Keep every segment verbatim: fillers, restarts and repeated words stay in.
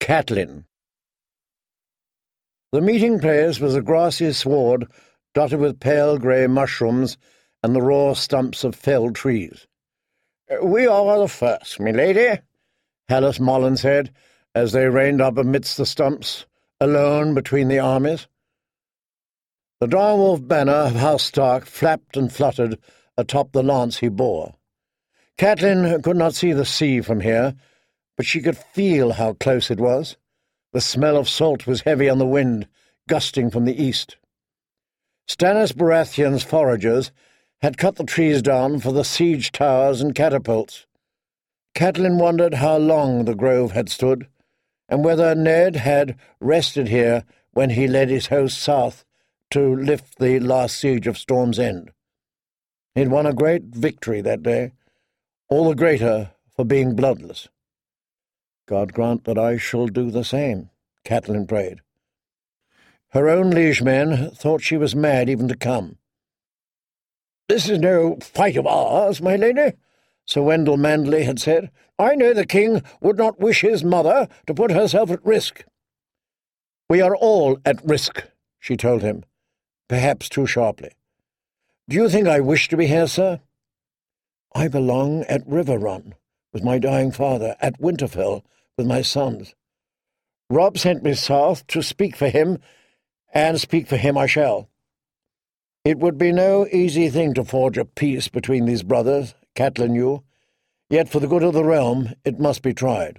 Catelyn. The meeting place was a grassy sward dotted with pale grey mushrooms and the raw stumps of felled trees. "We are the first, my lady," Hallis Mollen said, as they reined up amidst the stumps, alone between the armies. The direwolf banner of House Stark flapped and fluttered atop the lance he bore. Catelyn could not see the sea from here, but she could feel how close it was. The smell of salt was heavy on the wind, gusting from the east. Stannis Baratheon's foragers had cut the trees down for the siege towers and catapults. Catelyn wondered how long the grove had stood, and whether Ned had rested here when he led his host south to lift the last siege of Storm's End. He'd won a great victory that day, all the greater for being bloodless. "God grant that I shall do the same," Catelyn prayed. Her own liegemen thought she was mad even to come. "This is no fight of ours, my lady," Sir Wendell Manderley had said. "I know the king would not wish his mother to put herself at risk." "We are all at risk," she told him, perhaps too sharply. "Do you think I wish to be here, sir? I belong at River Run with my dying father, at Winterfell with my sons. Robb sent me south to speak for him, and speak for him I shall. It would be no easy thing to forge a peace between these brothers, Catelyn knew, yet for the good of the realm it must be tried."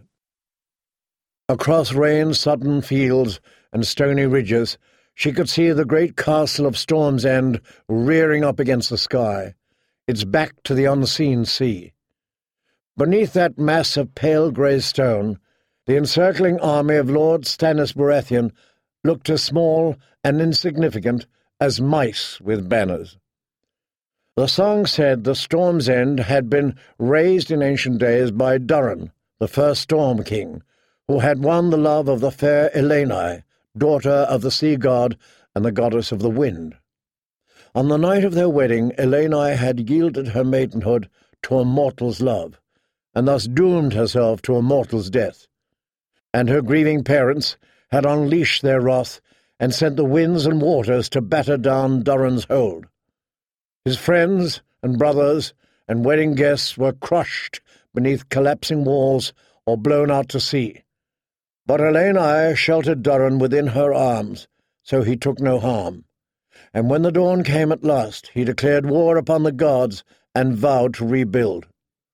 Across rain-sodden fields and stony ridges she could see the great castle of Storm's End rearing up against the sky, its back to the unseen sea. Beneath that mass of pale grey stone, the encircling army of Lord Stannis Baratheon looked as small and insignificant as mice with banners. The song said the Storm's End had been raised in ancient days by Durin, the first Storm King, who had won the love of the fair Elaenai, daughter of the sea god and the goddess of the wind. On the night of their wedding, Elaenai had yielded her maidenhood to a mortal's love, and thus doomed herself to a mortal's death. And her grieving parents had unleashed their wrath and sent the winds and waters to batter down Durin's hold. His friends and brothers and wedding guests were crushed beneath collapsing walls or blown out to sea. But Elaenai sheltered Durin within her arms, so he took no harm. And when the dawn came at last, he declared war upon the gods and vowed to rebuild.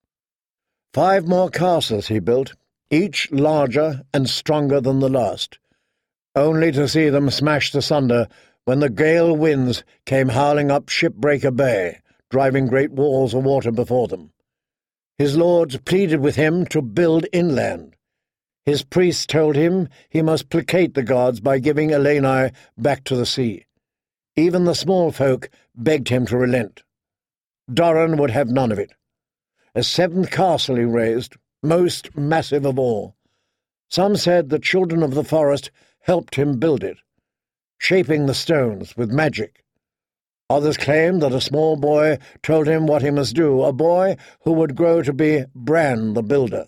Five more castles he built, each larger and stronger than the last, only to see them smashed asunder when the gale winds came howling up Shipbreaker Bay, driving great walls of water before them. His lords pleaded with him to build inland. His priests told him he must placate the gods by giving Elaenai back to the sea. Even the small folk begged him to relent. Durin would have none of it. A seventh castle he raised, most massive of all. Some said the children of the forest helped him build it, shaping the stones with magic. Others claimed that a small boy told him what he must do, a boy who would grow to be Bran the Builder.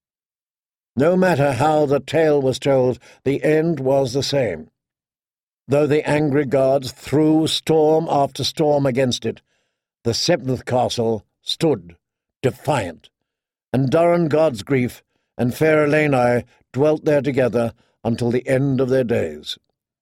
No matter how the tale was told, the end was the same. Though the angry gods threw storm after storm against it, the seventh castle stood defiant, and Durin God's grief and fair Elaenai dwelt there together until the end of their days.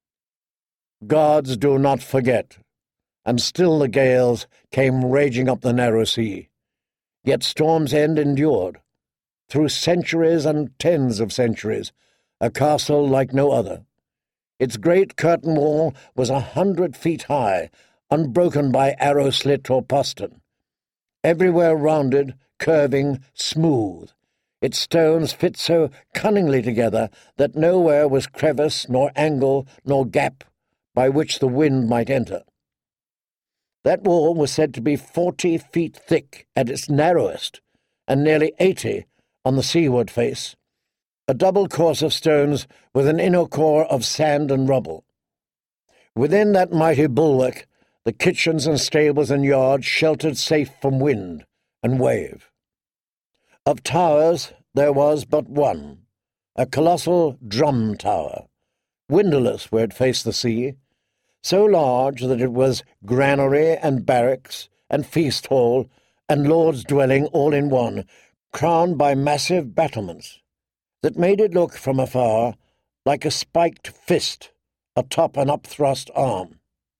Gods do not forget, and still the gales came raging up the narrow sea. Yet Storm's End endured, through centuries and tens of centuries, a castle like no other. Its great curtain wall was a hundred feet high, unbroken by arrow slit or postern. Everywhere rounded, curving, smooth. Its stones fit so cunningly together that nowhere was crevice, nor angle, nor gap by which the wind might enter. That wall was said to be forty feet thick at its narrowest, and nearly eighty on the seaward face, a double course of stones with an inner core of sand and rubble. Within that mighty bulwark, the kitchens and stables and yards sheltered safe from wind and wave. Of towers there was but one, a colossal drum tower, windowless where it faced the sea, so large that it was granary and barracks and feast hall and lord's dwelling all in one, crowned by massive battlements that made it look from afar like a spiked fist atop an upthrust arm.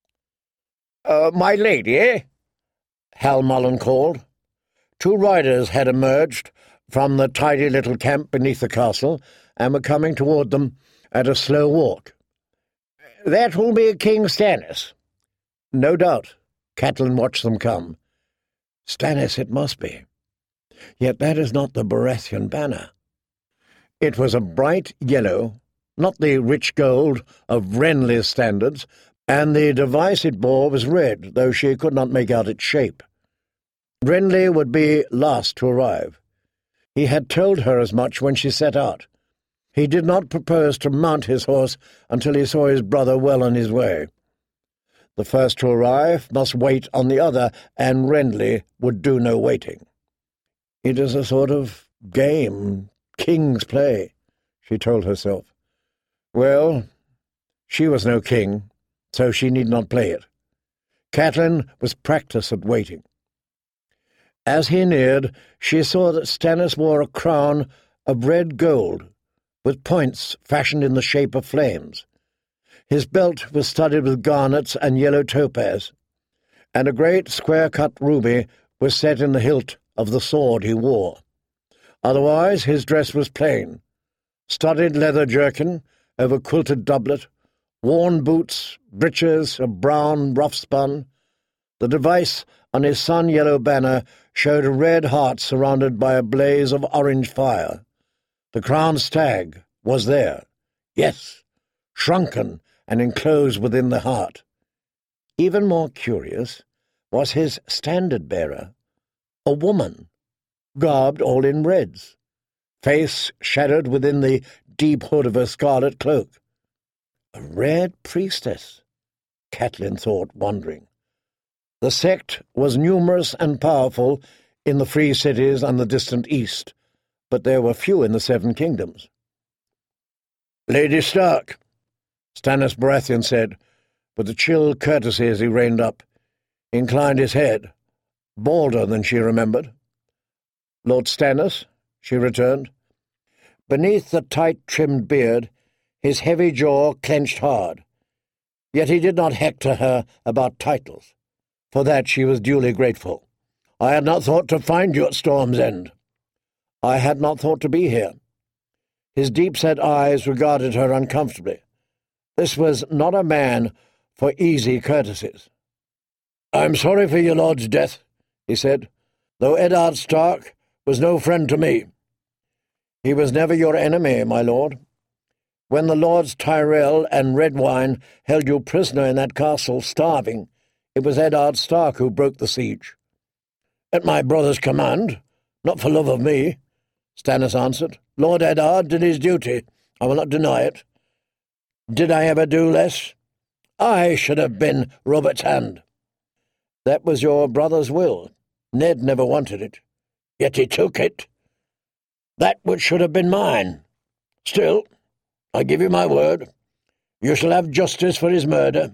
Uh, my lady, Hal Mullen called. Two riders had emerged from the tidy little camp beneath the castle and were coming toward them at a slow walk. That will be King Stannis. No doubt. Catelyn watched them come. Stannis it must be. Yet that is not the Baratheon banner. It was a bright yellow, not the rich gold of Renly's standards, and the device it bore was red, though she could not make out its shape. Renly would be last to arrive. He had told her as much when she set out. He did not propose to mount his horse until he saw his brother well on his way. The first to arrive must wait on the other, and Renly would do no waiting. It is a sort of game, king's play, she told herself. Well, she was no king, so she need not play it. Catelyn was practised at waiting. As he neared, she saw that Stannis wore a crown of red gold, with points fashioned in the shape of flames. His belt was studded with garnets and yellow topaz, and a great square-cut ruby was set in the hilt of the sword he wore. Otherwise his dress was plain, studded leather jerkin over quilted doublet, worn boots, breeches of brown rough-spun. The device on his sun-yellow banner showed a red heart surrounded by a blaze of orange fire. The crowned stag was there, yes, shrunken and enclosed within the heart. Even more curious was his standard-bearer, a woman, garbed all in reds, face shadowed within the deep hood of her scarlet cloak. A red priestess, Catelyn thought, wondering. The sect was numerous and powerful in the free cities and the distant east, but there were few in the Seven Kingdoms. "Lady Stark," Stannis Baratheon said, with a chill courtesy as he reined up. He inclined his head, balder than she remembered. "Lord Stannis," she returned. Beneath the tight-trimmed beard, his heavy jaw clenched hard. Yet he did not hector her about titles. For that she was duly grateful. "I had not thought to find you at Storm's End." "I had not thought to be here." His deep-set eyes regarded her uncomfortably. This was not a man for easy courtesies. "I am sorry for your lord's death," he said, "though Eddard Stark was no friend to me." "He was never your enemy, my lord. When the lords Tyrell and Redwyne held you prisoner in that castle, starving, it was Eddard Stark who broke the siege." "At my brother's command, not for love of me," Stannis answered. "Lord Eddard did his duty. I will not deny it. Did I ever do less? I should have been Robert's hand." "That was your brother's will. Ned never wanted it." "Yet he took it. That which should have been mine. Still, I give you my word, you shall have justice for his murder."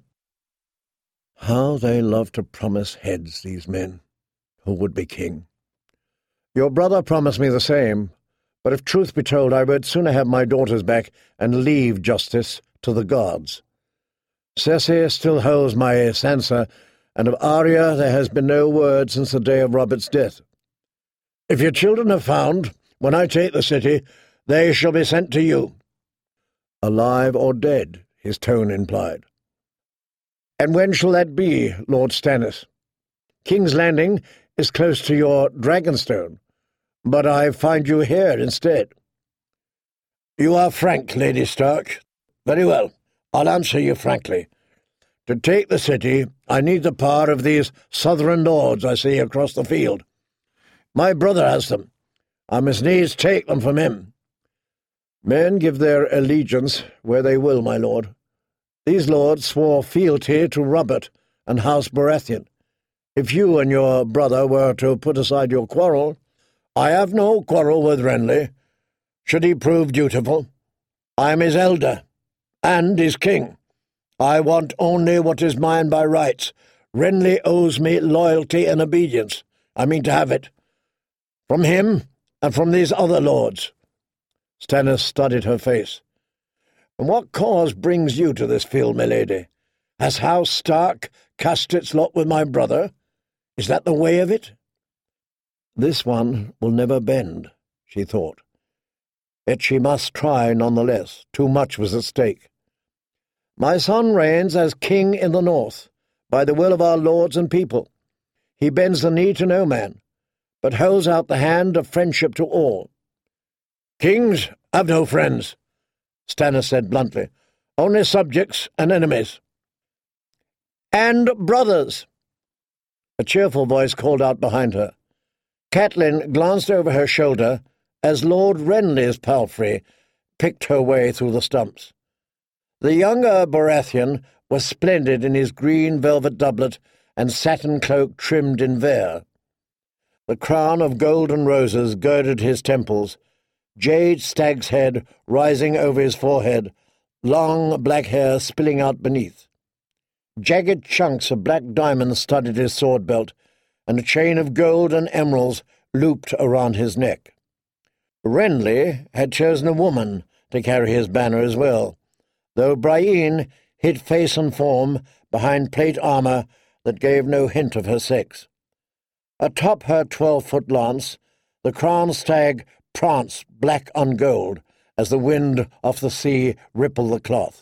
How they loved to promise heads, these men, who would be king. "Your brother promised me the same, but if truth be told, I would sooner have my daughters back and leave justice to the gods. Cersei still holds my Sansa, and of Arya there has been no word since the day of Robert's death. If your children are found, when I take the city, they shall be sent to you." "Alive or dead," his tone implied. "And when shall that be, Lord Stannis? King's Landing is close to your Dragonstone, but I find you here instead." "You are frank, Lady Stark. Very well, I'll answer you frankly. To take the city, I need the power of these southern lords I see across the field. My brother has them. I must needs take them from him." "Men give their allegiance where they will, my lord. These lords swore fealty to Robert and House Baratheon. If you and your brother were to put aside your quarrel—" "I have no quarrel with Renly. should he prove dutiful. I am his elder, and his king. I want only what is mine by rights. Renly owes me loyalty and obedience. I mean to have it. From him and from these other lords. Stannis studied her face. And what cause brings you to this field, my lady? Has House Stark cast its lot with my brother? Is that the way of it? This one will never bend, she thought. Yet she must try none the less. Too much was at stake. My son reigns as king in the north, by the will of our lords and people. He bends the knee to no man, but holds out the hand of friendship to all. Kings have no friends, Stannis said bluntly. Only subjects and enemies. And brothers, a cheerful voice called out behind her. Catelyn glanced over her shoulder as Lord Renly's palfrey picked her way through the stumps. The younger Baratheon was splendid in his green velvet doublet and satin cloak trimmed in vair. The crown of golden roses girded his temples, jade stag's head rising over his forehead, long black hair spilling out beneath. Jagged chunks of black diamonds studded his sword belt, and a chain of gold and emeralds looped around his neck. Renly had chosen a woman to carry his banner as well, though Brienne hid face and form behind plate armour that gave no hint of her sex. Atop her twelve-foot lance, the crowned stag pranced black on gold as the wind off the sea rippled the cloth.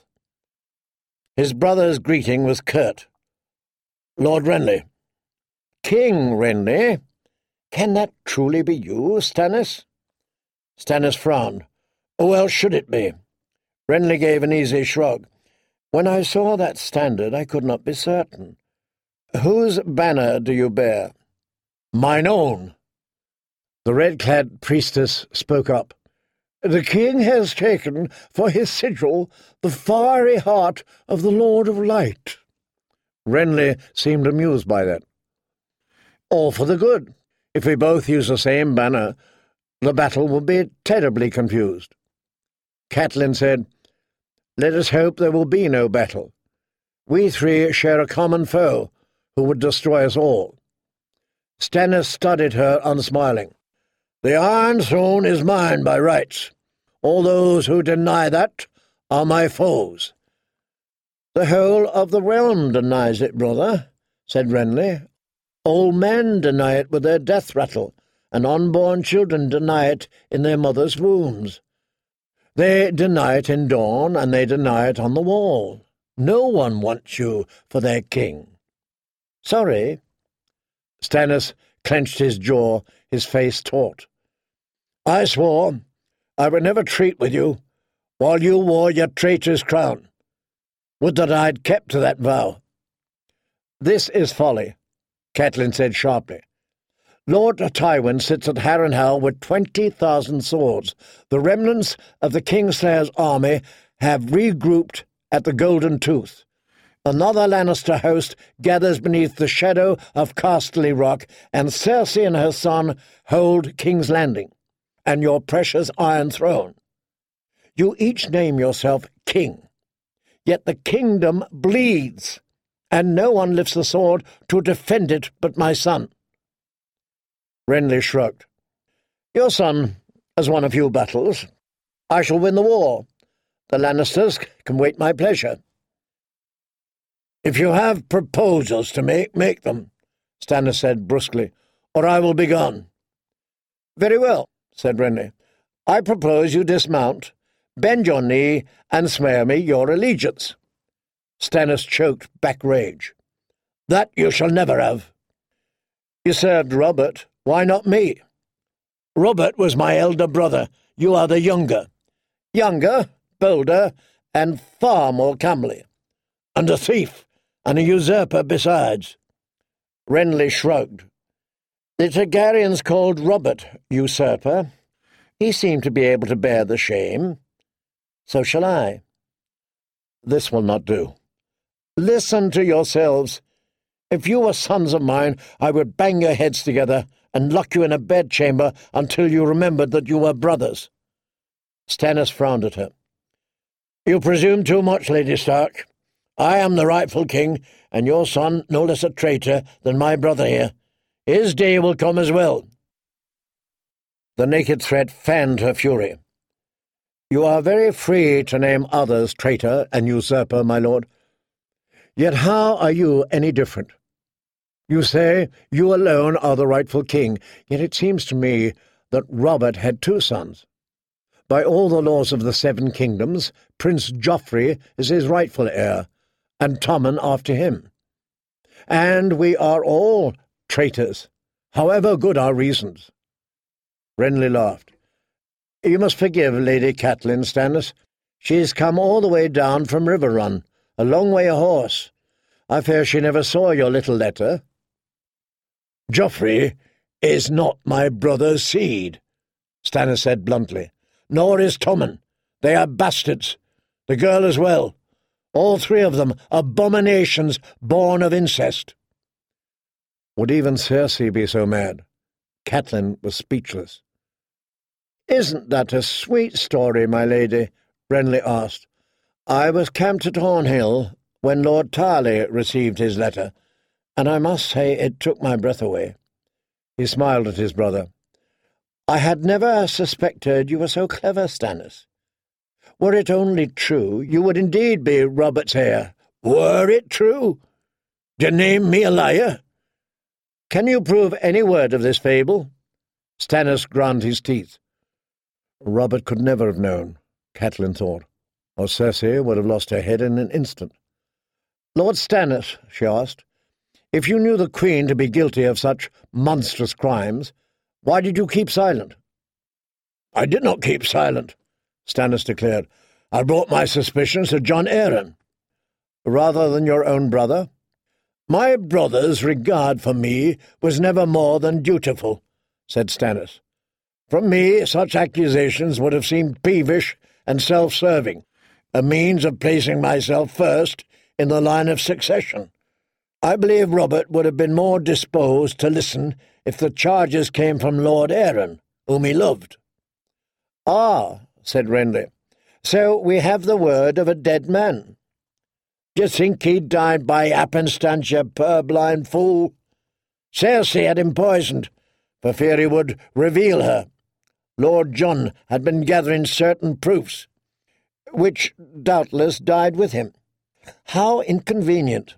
His brother's greeting was curt. Lord Renly. King Renly? Can that truly be you, Stannis? Stannis frowned. Well, should it be? Renly gave an easy shrug. When I saw that standard, I could not be certain. Whose banner do you bear? Mine own. The red-clad priestess spoke up. The king has taken for his sigil the fiery heart of the Lord of Light. Renly seemed amused by that. All for the good. If we both use the same banner, the battle will be terribly confused. Catelyn said, Let us hope there will be no battle. We three share a common foe who would destroy us all. Stannis studied her, unsmiling. The Iron Throne is mine by rights. All those who deny that are my foes. The whole of the realm denies it, brother, said Renly. Old men deny it with their death rattle, and unborn children deny it in their mothers' wombs. They deny it in dawn, and they deny it on the wall. No one wants you for their king. Sorry. Stannis clenched his jaw, his face taut. I swore I would never treat with you while you wore your traitor's crown. Would that I had kept to that vow. This is folly, Catelyn said sharply. Lord Tywin sits at Harrenhal with twenty thousand swords. The remnants of the Kingslayer's army have regrouped at the Golden Tooth. Another Lannister host gathers beneath the shadow of Casterly Rock, and Cersei and her son hold King's Landing, and your precious Iron Throne. You each name yourself king, yet the kingdom bleeds, and no one lifts the sword to defend it but my son. Renly shrugged. Your son has won a few battles. I shall win the war. The Lannisters can wait my pleasure. If you have proposals to make, make them, Stannis said brusquely, or I will be gone. Very well, said Renly. I propose you dismount, bend your knee, and swear me your allegiance. Stannis choked back rage. That you shall never have. You served Robert. Why not me? Robert was my elder brother. You are the younger. Younger, bolder, and far more comely. And a thief, and a usurper besides. Renly shrugged. The Targaryens called Robert usurper. He seemed to be able to bear the shame. So shall I. This will not do. Listen to yourselves. If you were sons of mine, I would bang your heads together and lock you in a bedchamber until you remembered that you were brothers. Stannis frowned at her. "You presume too much, Lady Stark. I am the rightful king, and your son no less a traitor than my brother here. His day will come as well." The naked threat fanned her fury. "You are very free to name others traitor and usurper, my lord. Yet how are you any different? You say you alone are the rightful king, yet it seems to me that Robert had two sons. By all the laws of the Seven Kingdoms, Prince Joffrey is his rightful heir, and Tommen after him. And we are all traitors, however good our reasons." Renly laughed. "You must forgive Lady Catelyn, Stannis. She's come all the way down from Riverrun, a long way a horse. I fear she never saw your little letter." "Joffrey is not my brother's seed," Stannis said bluntly. "Nor is Tommen. They are bastards. The girl as well. All three of them abominations born of incest." Would even Cersei be so mad? Catelyn was speechless. "Isn't that a sweet story, my lady?" Renly asked. "I was camped at Hornhill when Lord Tarley received his letter, and I must say it took my breath away." He smiled at his brother. "I had never suspected you were so clever, Stannis. Were it only true, you would indeed be Robert's heir." "Were it true? Do you name me a liar?" "Can you prove any word of this fable?" Stannis ground his teeth. Robert could never have known, Catelyn thought, or Cersei would have lost her head in an instant. "Lord Stannis," she asked, "if you knew the Queen to be guilty of such monstrous crimes, why did you keep silent?" "I did not keep silent," Stannis declared. "I brought my suspicions to Jon Arryn." "Rather than your own brother?" "My brother's regard for me was never more than dutiful," said Stannis. "From me such accusations would have seemed peevish and self-serving, a means of placing myself first in the line of succession. I believe Robert would have been more disposed to listen if the charges came from Lord Arryn, whom he loved." "Ah," said Renly, "so we have the word of a dead man. D'ye think he died by happenstance, you purblind fool? Cersei had him poisoned, for fear he would reveal her. Lord John had been gathering certain proofs, which doubtless died with him. How inconvenient!"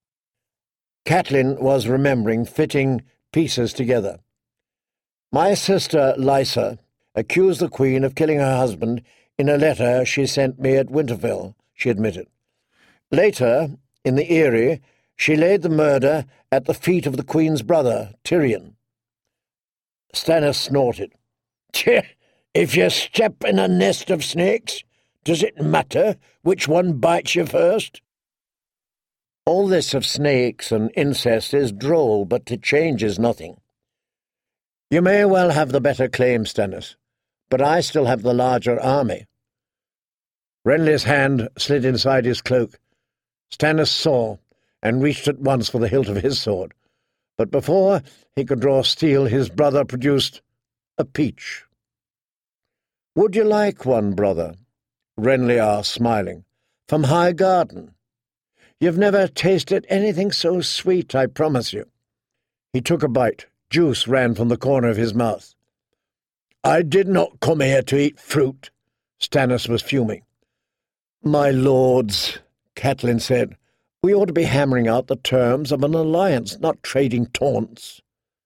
Catelyn was remembering, fitting pieces together. "My sister Lysa accused the Queen of killing her husband in a letter she sent me at Winterfell," she admitted. "Later, in the Eyrie, she laid the murder at the feet of the Queen's brother, Tyrion." Stannis snorted. "Tch, if you step in a nest of snakes, does it matter which one bites you first?" "All this of snakes and incest is droll, but it changes nothing. You may well have the better claim, Stannis, but I still have the larger army." Renly's hand slid inside his cloak. Stannis saw, and reached at once for the hilt of his sword, but before he could draw steel his brother produced a peach. "Would you like one, brother?" Renly asked, smiling. "From High Garden. You've never tasted anything so sweet, I promise you." He took a bite. Juice ran from the corner of his mouth. "I did not come here to eat fruit." Stannis was fuming. "My lords," Catelyn said, "we ought to be hammering out the terms of an alliance, not trading taunts."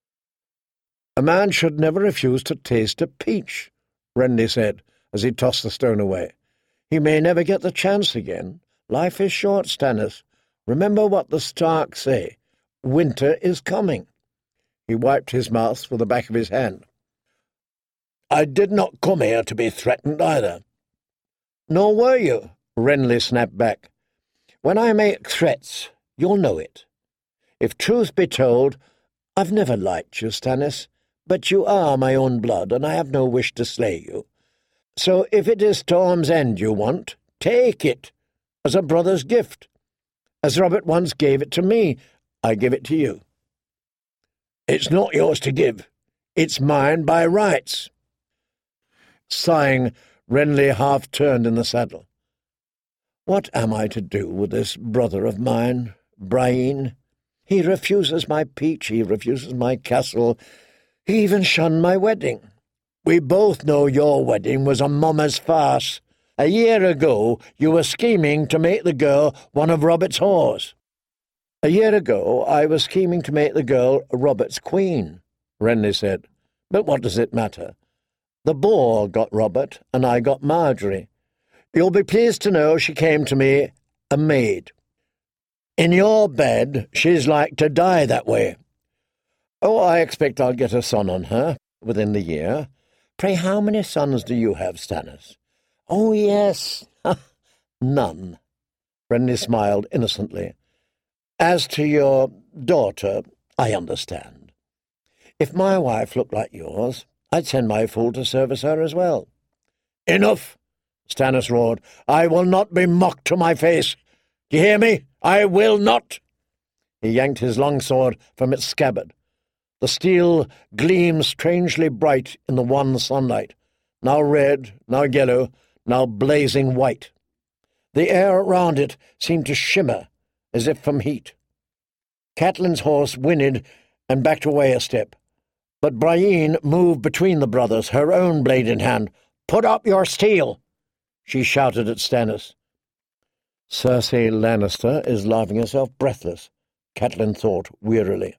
"A man should never refuse to taste a peach," Renly said, as he tossed the stone away. "He may never get the chance again. Life is short, Stannis. Remember what the Starks say. Winter is coming." He wiped his mouth with the back of his hand. "I did not come here to be threatened either." "Nor were you," Renly snapped back. "When I make threats, you'll know it. If truth be told, I've never liked you, Stannis, but you are my own blood, and I have no wish to slay you. So if it is Storm's End you want, take it, as a brother's gift. As Robert once gave it to me, I give it to you." "It's not yours to give. It's mine by rights." Sighing, Renly half turned in the saddle. What am I to do with this brother of mine, Brian? He refuses my peach, he refuses my castle, he even shunned my wedding. We both know your wedding was a mummers farce. A year ago you were scheming to make the girl one of Robert's whores. A year ago I was scheming to make the girl Robert's queen, Renly said. But what does it matter? The boar got Robert, and I got Marjorie. You'll be pleased to know she came to me a maid. In your bed she's like to die that way. Oh, I expect I'll get a son on her within the year. Pray, how many sons do you have, Stannis? Oh, yes, none. Renly smiled innocently. As to your daughter, I understand. If my wife looked like yours, I'd send my fool to service her as well. Enough, Stannis roared. I will not be mocked to my face. Do you hear me? I will not. He yanked his long sword from its scabbard. The steel gleamed strangely bright in the wan sunlight, now red, now yellow, now blazing white. The air around it seemed to shimmer, as if from heat. Catelyn's horse whinnied and backed away a step, but Brienne moved between the brothers, her own blade in hand. "Put up your steel!" she shouted at Stannis. Cersei Lannister is laughing herself breathless, Catelyn thought wearily.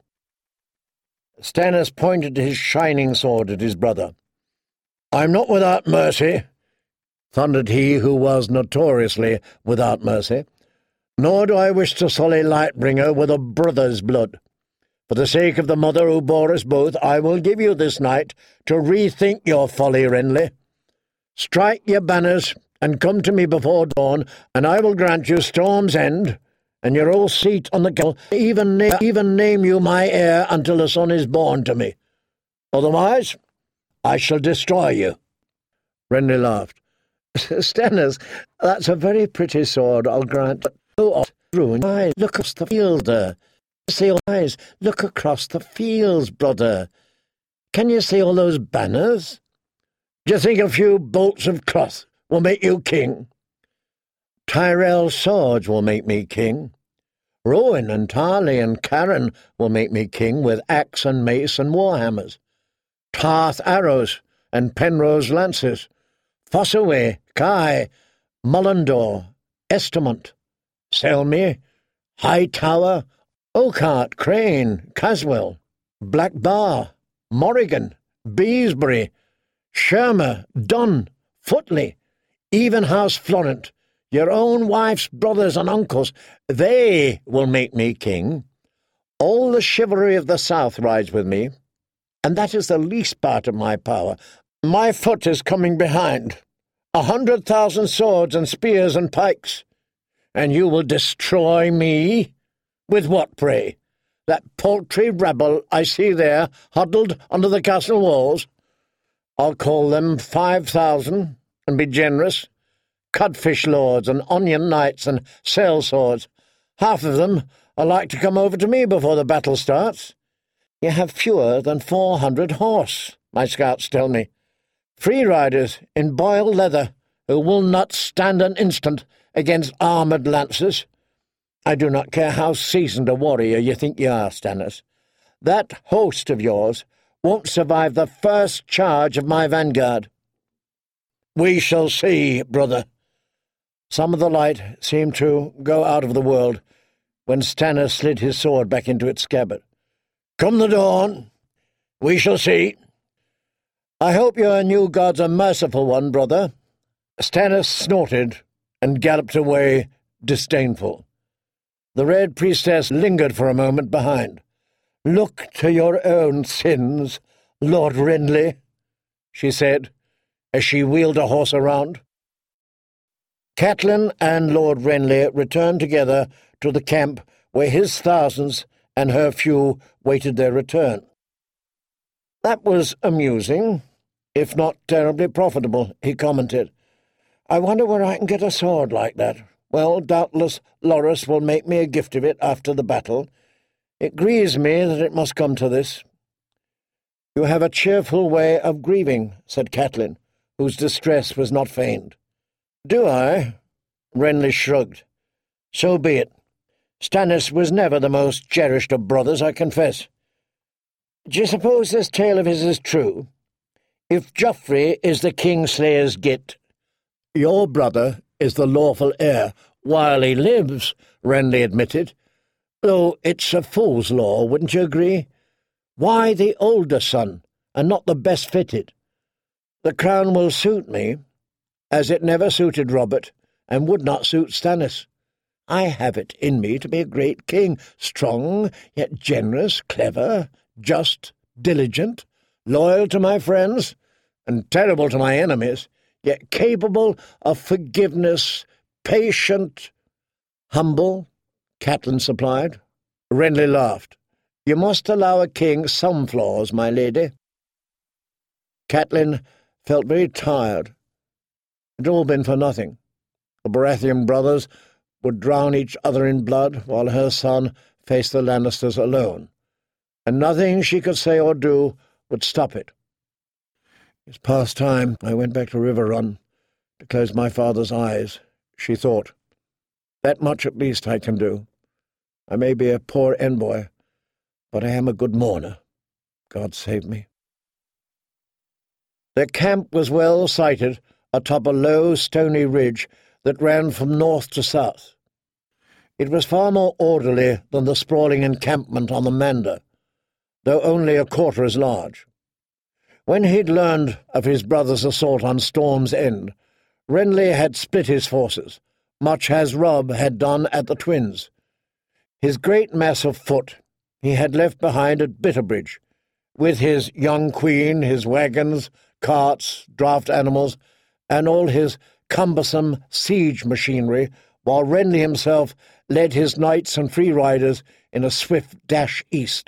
Stannis pointed his shining sword at his brother. "I'm not without mercy," thundered he who was notoriously without mercy, "nor do I wish to sully Lightbringer with a brother's blood. For the sake of the mother who bore us both, I will give you this night to rethink your folly, Renly. Strike your banners and come to me before dawn, and I will grant you Storm's End and your old seat on the castle, even, na- even name you my heir until a son is born to me. Otherwise, I shall destroy you." Renly laughed. "Stannis, that's a very pretty sword, I'll grant, but go on, ruin your eyes. Look across the field there. See your eyes. Look across the fields, brother. Can you see all those banners? Do you think a few bolts of cloth will make you king? Tyrell swords will make me king. Rowan and Tarly and Karen will make me king with axe and mace and warhammers. Tarth arrows and Penrose lances. Fossaway, Kai, Mullendore, Estamont, Selmy, Hightower, Oakheart, Crane, Caswell, Black Bar, Morrigan, Beesbury, Shermer, Dunn, Footley, even House Florent, your own wife's brothers and uncles, they will make me king. All the chivalry of the South rides with me, and that is the least part of my power. My foot is coming behind. A hundred thousand swords and spears and pikes. And you will destroy me? With what, pray? That paltry rabble I see there, huddled under the castle walls? I'll call them five thousand, and be generous. Codfish lords and onion knights and sail swords. Half of them are like to come over to me before the battle starts. You have fewer than four hundred horse, my scouts tell me. Free riders in boiled leather who will not stand an instant against armoured lances. I do not care how seasoned a warrior you think you are, Stannis. That host of yours won't survive the first charge of my vanguard. We shall see, brother. Some of the light seemed to go out of the world when Stannis slid his sword back into its scabbard. Come the dawn, we shall see. I hope your new god's a merciful one, brother. Stannis snorted and galloped away, disdainful. The Red Priestess lingered for a moment behind. Look to your own sins, Lord Renly, she said, as she wheeled a horse around. Catelyn and Lord Renly returned together to the camp where his thousands and her few waited their return. That was amusing, if not terribly profitable, he commented. I wonder where I can get a sword like that. Well, doubtless Loras will make me a gift of it after the battle. It grieves me that it must come to this. You have a cheerful way of grieving, said Catelyn, whose distress was not feigned. "Do I?" Renly shrugged. "So be it. Stannis was never the most cherished of brothers, I confess. Do you suppose this tale of his is true? If Joffrey is the Kingslayer's git—" "Your brother is the lawful heir while he lives," Renly admitted. "Though it's a fool's law, wouldn't you agree? Why the older son, and not the best fitted? The crown will suit me, as it never suited Robert, and would not suit Stannis. I have it in me to be a great king, strong, yet generous, clever, just, diligent, loyal to my friends, and terrible to my enemies, yet capable of forgiveness, patient, humble," Catelyn supplied. Renly laughed. "You must allow a king some flaws, my lady." Catelyn felt very tired. It had all been for nothing. The Baratheon brothers would drown each other in blood, while her son faced the Lannisters alone, and nothing she could say or do would stop it. "It's past time I went back to Riverrun to close my father's eyes," she thought. "That much at least I can do. I may be a poor envoy, but I am a good mourner. God save me." Their camp was well sited atop a low, stony ridge that ran from north to south. It was far more orderly than the sprawling encampment on the Mander, though only a quarter as large. When he'd learned of his brother's assault on Storm's End, Renly had split his forces, much as Robb had done at the Twins. His great mass of foot he had left behind at Bitterbridge, with his young queen, his wagons, carts, draft animals, and all his cumbersome siege machinery, while Renly himself led his knights and free riders in a swift dash east.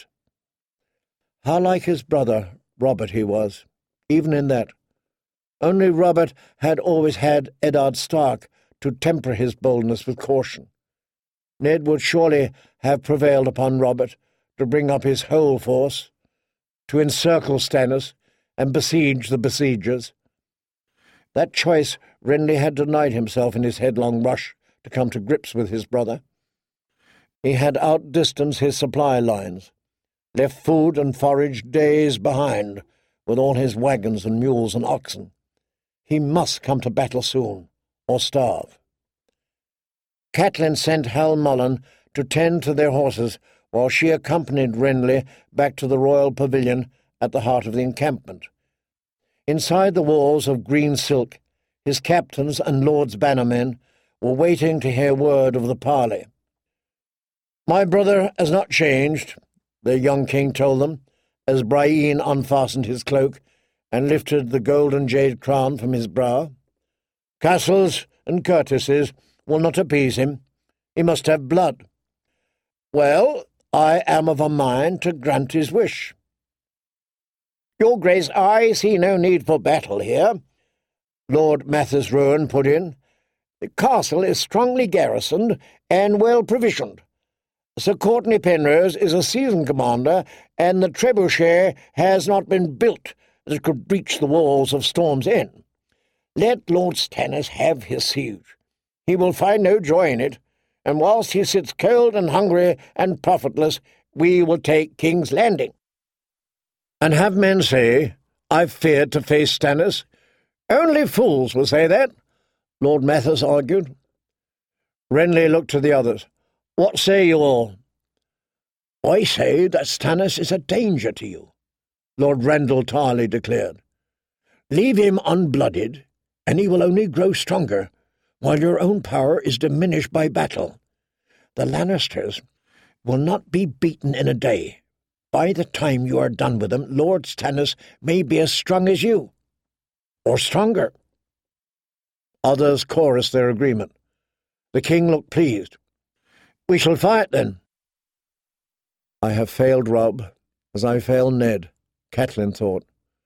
How like his brother Robert he was, even in that. Only Robert had always had Eddard Stark to temper his boldness with caution. Ned would surely have prevailed upon Robert to bring up his whole force, to encircle Stannis and besiege the besiegers. That choice Renly had denied himself in his headlong rush to come to grips with his brother. He had outdistanced his supply lines, left food and forage days behind with all his wagons and mules and oxen. He must come to battle soon, or starve. Catelyn sent Hal Mullen to tend to their horses while she accompanied Renly back to the royal pavilion at the heart of the encampment. Inside the walls of green silk, his captains and lords' bannermen were waiting to hear word of the parley. "My brother has not changed," the young king told them, as Brienne unfastened his cloak and lifted the golden jade crown from his brow. "Castles and courtesies will not appease him. He must have blood. Well, I am of a mind to grant his wish." "Your Grace, I see no need for battle here," Lord Mathis Rowan put in. "The castle is strongly garrisoned and well provisioned. Sir Courtenay Penrose is a seasoned commander, and the trebuchet has not been built that could breach the walls of Storm's End. Let Lord Stannis have his siege. He will find no joy in it, and whilst he sits cold and hungry and profitless, we will take King's Landing." "And have men say, I've feared to face Stannis? Only fools will say that," Lord Mathis argued. Renly looked to the others. "What say you all?" "I say that Stannis is a danger to you," Lord Randall Tarley declared. "Leave him unblooded, and he will only grow stronger, while your own power is diminished by battle. The Lannisters will not be beaten in a day. By the time you are done with them, Lord Stannis may be as strong as you, or stronger." Others chorused their agreement. The king looked pleased. "We shall fight, then." "I have failed Robb, as I failed Ned," Catelyn thought.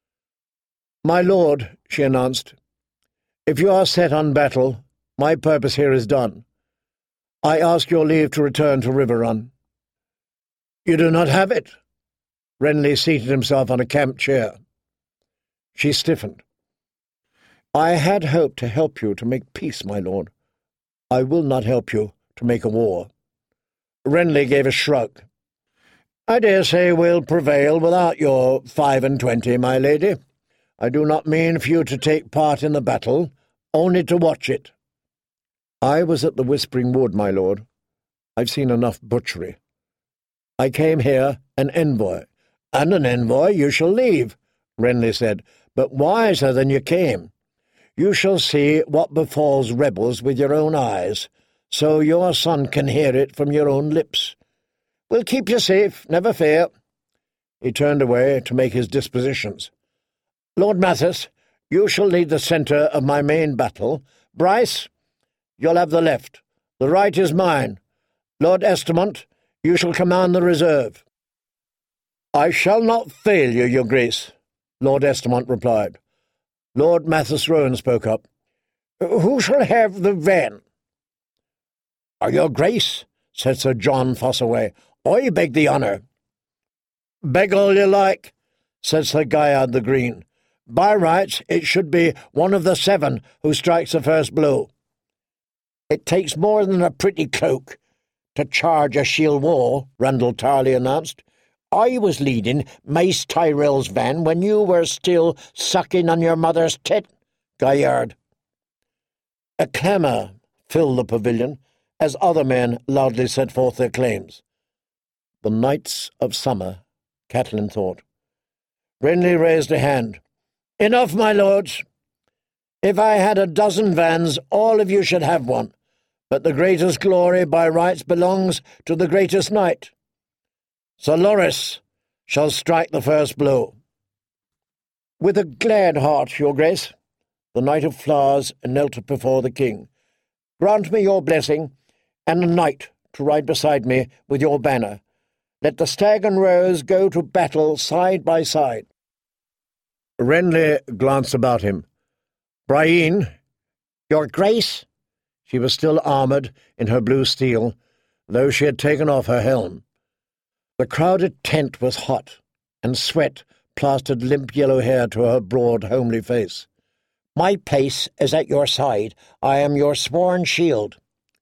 "My lord," she announced, "if you are set on battle, my purpose here is done. I ask your leave to return to Riverrun." "You do not have it." Renly seated himself on a camp chair. She stiffened. I had hoped to help you to make peace, my lord. I will not help you to make a war. Renly gave a shrug. I dare say we'll prevail without your five and twenty, my lady. I do not mean for you to take part in the battle, only to watch it. I was at the Whispering Wood, my lord. I've seen enough butchery. I came here an envoy, and an envoy you shall leave, Renly said, but wiser than you came. You shall see what befalls rebels with your own eyes, so your son can hear it from your own lips. We'll keep you safe, never fear. He turned away to make his dispositions. Lord Mathis, you shall lead the centre of my main battle. Bryce, you'll have the left. The right is mine. Lord Estamont, you shall command the reserve. I shall not fail you, your grace, Lord Estamont replied. Lord Mathis Rowan spoke up. Who shall have the van? Are your grace, said Sir John Fossaway. I beg the honour. Beg all you like, said Sir Gaillard the Green. By rights, it should be one of the seven who strikes the first blow. It takes more than a pretty cloak to charge a shield wall, Randall Tarley announced. I was leading Mace Tyrell's van when you were still sucking on your mother's tit, Gaillard. A clamour filled the pavilion as other men loudly set forth their claims. The Knights of Summer, Catelyn thought. Renly raised a hand. Enough, my lords. If I had a dozen vans, all of you should have one, but the greatest glory by rights belongs to the greatest knight. Sir Loris shall strike the first blow. With a glad heart, your grace, the Knight of Flowers knelt before the king. Grant me your blessing, and a knight to ride beside me with your banner. Let the Stag and Rose go to battle side by side. Renly glanced about him. Brienne, your grace? She was still armoured in her blue steel, though she had taken off her helm. The crowded tent was hot, and sweat plastered limp yellow hair to her broad, homely face. My place is at your side. I am your sworn shield.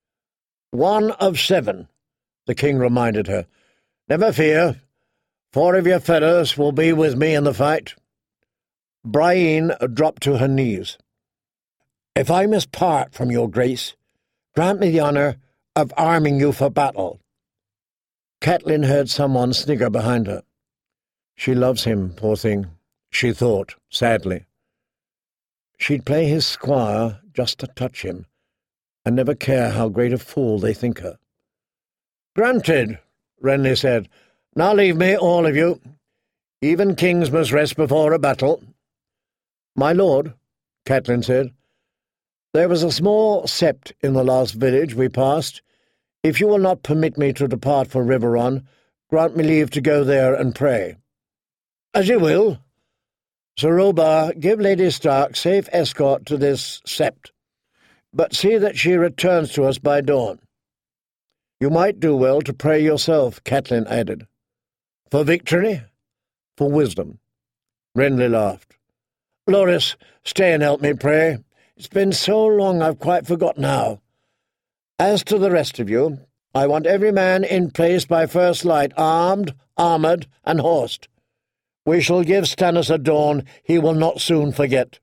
One of seven, the king reminded her. Never fear. Four of your fellows will be with me in the fight. Brienne dropped to her knees. If I must part from your grace, grant me the honour of arming you for battle. Catelyn heard someone snigger behind her. She loves him, poor thing, she thought, sadly. She'd play his squire just to touch him, and never care how great a fool they think her. Granted, Renly said. Now leave me, all of you. Even kings must rest before a battle. My lord, Catelyn said, there was a small sept in the last village we passed. If you will not permit me to depart for Riverrun, grant me leave to go there and pray. As you will. Sir Robar, give Lady Stark safe escort to this sept, but see that she returns to us by dawn. You might do well to pray yourself, Catelyn added. For victory? For wisdom. Renly laughed. Loris, stay and help me pray. It's been so long I've quite forgotten how. As to the rest of you, I want every man in place by first light, armed, armoured, and horsed. We shall give Stannis a dawn he will not soon forget.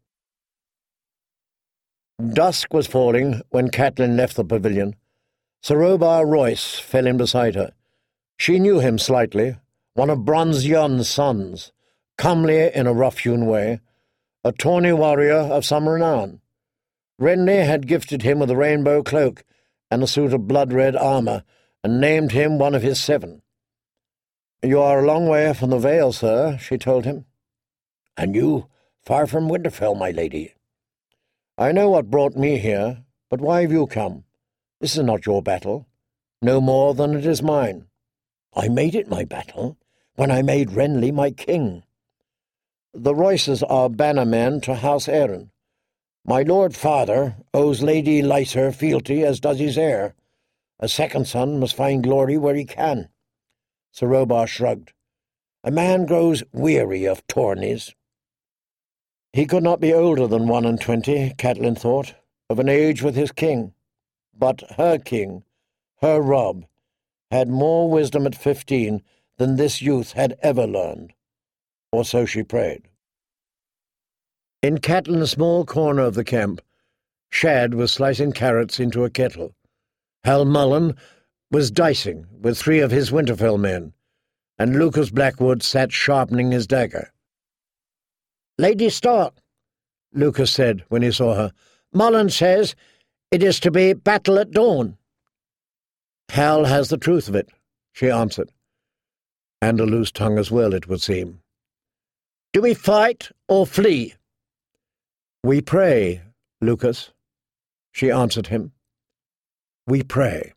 Dusk was falling when Catelyn left the pavilion. Sir Robar Royce fell in beside her. She knew him slightly, one of Bronze Yon's sons, comely in a rough-hewn way, a tawny warrior of some renown. Renly had gifted him with a rainbow cloak and a suit of blood-red armour, and named him one of his seven. "You are a long way from the Vale, sir," she told him. "And you far from Winterfell, my lady." "I know what brought me here, but why have you come? This is not your battle, no more than it is mine." "I made it my battle when I made Renly my king." "The Royces are bannermen to House Arryn. My lord father owes Lady Lyser fealty, as does his heir. A second son must find glory where he can." Sir Robar shrugged. "A man grows weary of tourneys." He could not be older than one and twenty, Catelyn thought, of an age with his king. But her king, her Robb, had more wisdom at fifteen than this youth had ever learned, or so she prayed. In Catelyn's small corner of the camp, Shad was slicing carrots into a kettle. Hal Mullen was dicing with three of his Winterfell men, and Lucas Blackwood sat sharpening his dagger. "Lady Stark," Lucas said when he saw her, "Mullen says it is to be battle at dawn." "Hal has the truth of it," she answered, and a loose tongue as well, it would seem. "Do we fight or flee?" "We pray, Lucas," she answered him. "We pray."